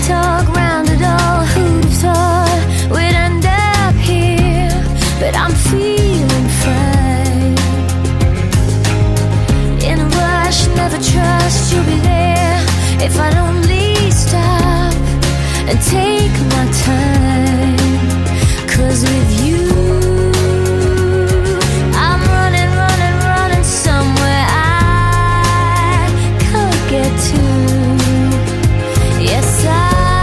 talk round it all. Who'd have thought we'd end up here? But I'm feeling fine. In a rush, never trust you'll be there if I'd only stop and take my time. 'Cause with you I'm running, running, running somewhere I can't get to. Yes, I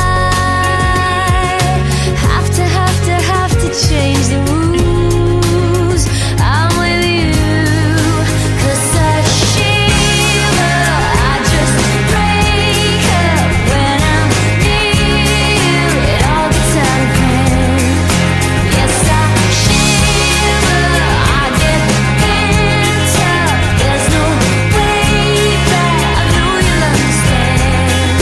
have to change the rules. I'm with you, 'cause I shiver, I just break up when I'm near you. It all gets out of hand. Yes, I shiver, I get pent up. There's no way back, I know you'll understand.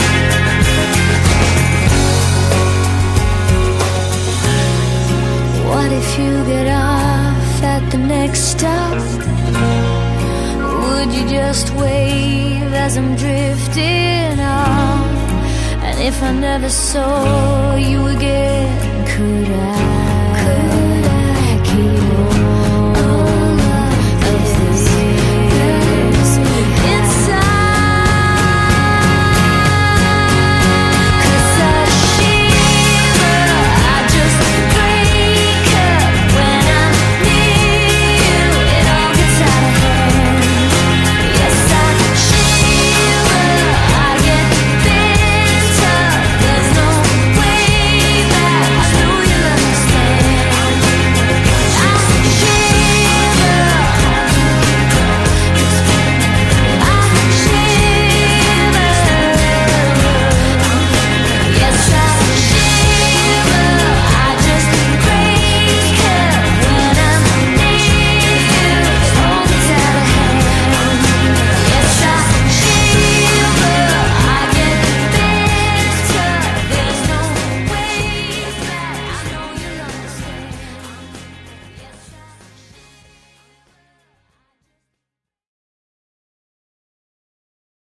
What if you get off at the next stop? Would you just wave as I'm drifting off? And if I never saw you again, could I?